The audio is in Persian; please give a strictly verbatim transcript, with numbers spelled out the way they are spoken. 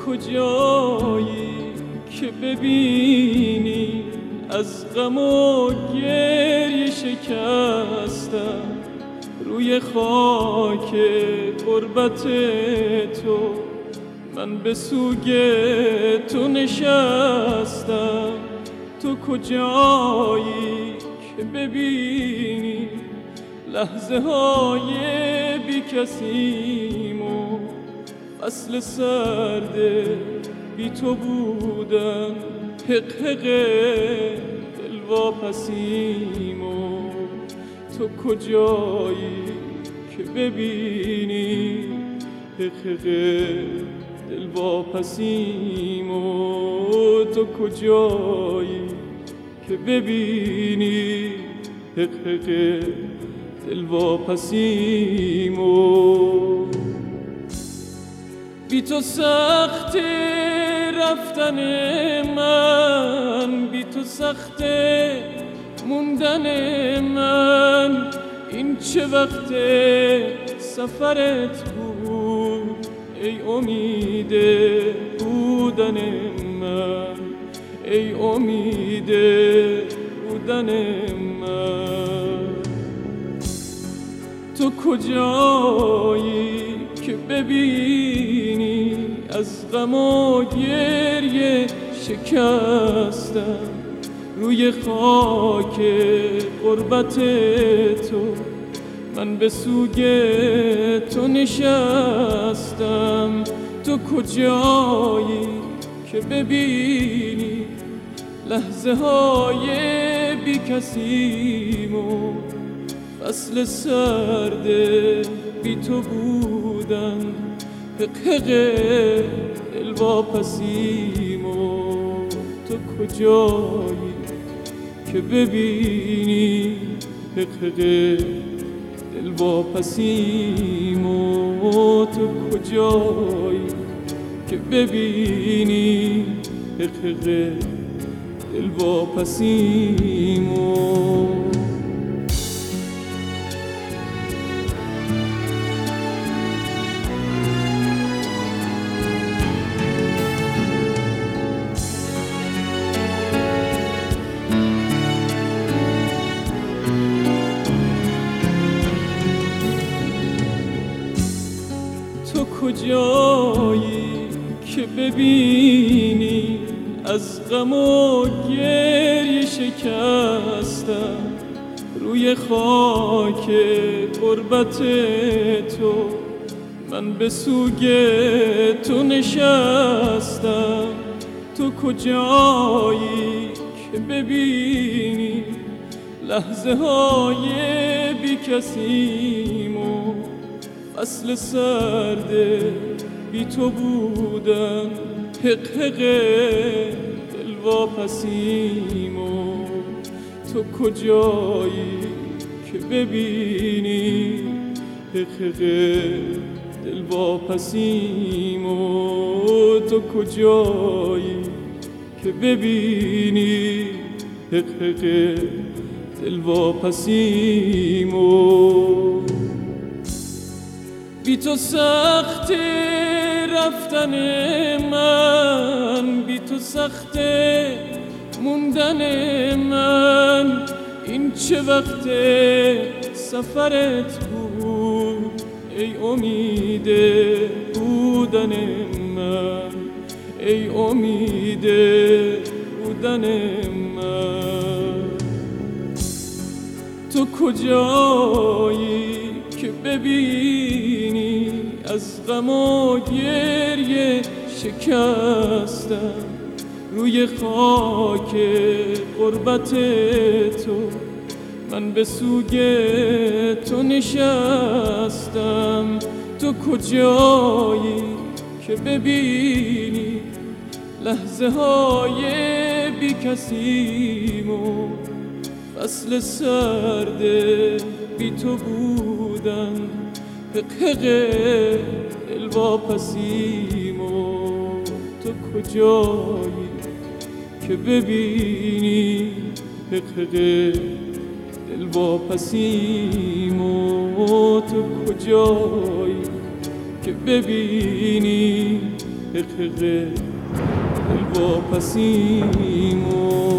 کجایی که ببینی از غم و گریه شکستم روی خاک غربت تو، من به سوگ تو نشستم. تو کجایی که ببینی لحظه های بی کسیم و فصل سرد بی تو بودن، حق حق دل واپسیم. و تو کجایی که ببینی حق حق دل واپسیم. و تو کجایی که ببینی حق حق دل واپسیم. و بی تو سخت رفتن من، بی تو سخت موندن من، این چه وقت سفرت بود ای امید بودن من، ای امید بودن من. تو کجایی که ببینی از غم و گریه شکستم روی خاک غربت تو، من به سوگ تو نشستم. تو کجایی که ببینی لحظه های بی کسیم و فصل سرد بی تو بودن، حق حق دل واپسیم. و تو کجایی که ببینی حق حق دل واپسیم. و تو کجایی که ببینی حق حق دل واپسیم. تو کجایی که ببینی از غم و گریه شکستم روی خاک غربت تو، من به سوگ تو نشستم. تو کجایی که ببینی لحظه های بی کسیم و فصل سرد بی تو بودن، حق حق دل واپسیم. و تو کجایی که ببینی حق حق دل واپسیم. و تو کجایی که ببینی حق حق دل واپسیم. و بی تو سخت رفتن من، بی تو سخت موندن من، این چه وقت سفرت بود ای امید بودن من، ای امید بودن من. تو کجایی که ببینی از غم و گریه شکستم روی خاک غربت تو، من به سوگ تو نشستم. تو کجایی که ببینی لحظه های بی کسیم و فصل سرد بی تو بودن، حق حق دل واپسیم. و تو کجایی که ببینی حق حق دل واپسیم. و تو کجایی که ببینی حقق الواپسیمو